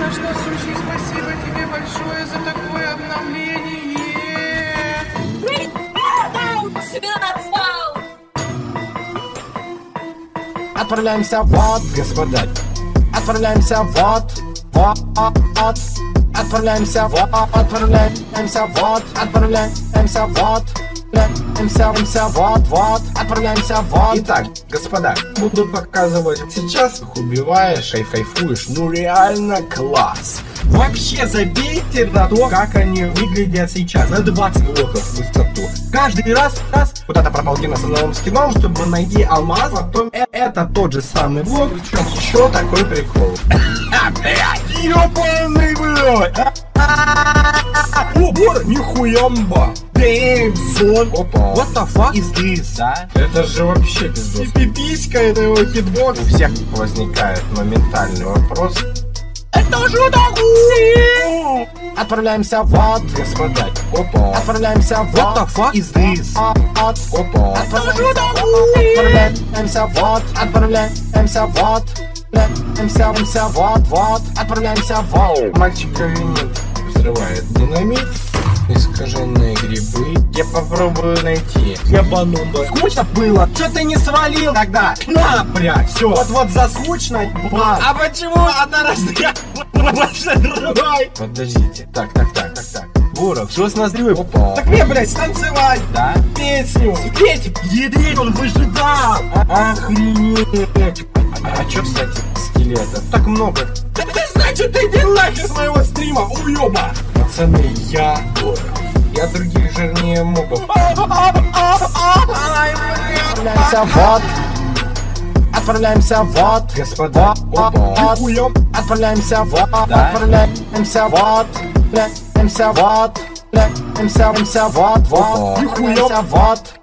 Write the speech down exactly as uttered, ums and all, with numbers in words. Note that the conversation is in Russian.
наш насущный, спасибо тебе большое за такое обновление. Себя назвал! Отправляемся вот, господа. Отправляемся вот, вот, вот. Отправляемся вот, отправляемся вот, отправляемся вот. Отправляемся вот, вот, отправляемся вот. Итак, господа, буду показывать. Сейчас их убиваешь и кайфуешь. Ну реально класс. Вообще забейте на то, как они выглядят сейчас. На двадцать блоков в высоту. Каждый раз, раз куда-то пропал Дина с новым скином, чтобы найти алмаз. Потом э это тот же самый блок. Причем еще такой прикол. Блядь, ёбаный, блядь. О, боже, нихуямба. Damn, son. Опа. What the fuck is this, да? Это же вообще пиздос. Пиписька, это его хитбокс. У всех возникает моментальный вопрос. Это же такое! Отправляемся вот, господа. Опа. Отправляемся вот. What the fuck is this? Опа. Отправляемся вот. Отправляемся вот. Отправляемся вот, вот. Отправляемся вот. Мальчика винит. Взрывает динамит. Искаженные грибы. Я попробую найти. Ебанумба. Скучно было. Че ты не свалил тогда? На, блядь, все. Вот-вот за скучно. А почему одна разряд больше другой? Подождите. Так, так, так, так, так. Буров, что с ноздрёй? Опа. Так мне, блядь, станцевать. Да? Песню. Спеть. Едрить он выжидал. Охренеть. А, а чё, кстати, скелетов? Так много. Да ты, значит, иди нахер с моего стрима, уёба! Пацаны, я Буров. Я других жирнее мобов. Отправляемся вот. Отправляемся вот, господа. Вот. Отправляемся вот. Отправляемся вот. Отправляемся вот. Отправляемся вот. Вот. Отправляемся вот.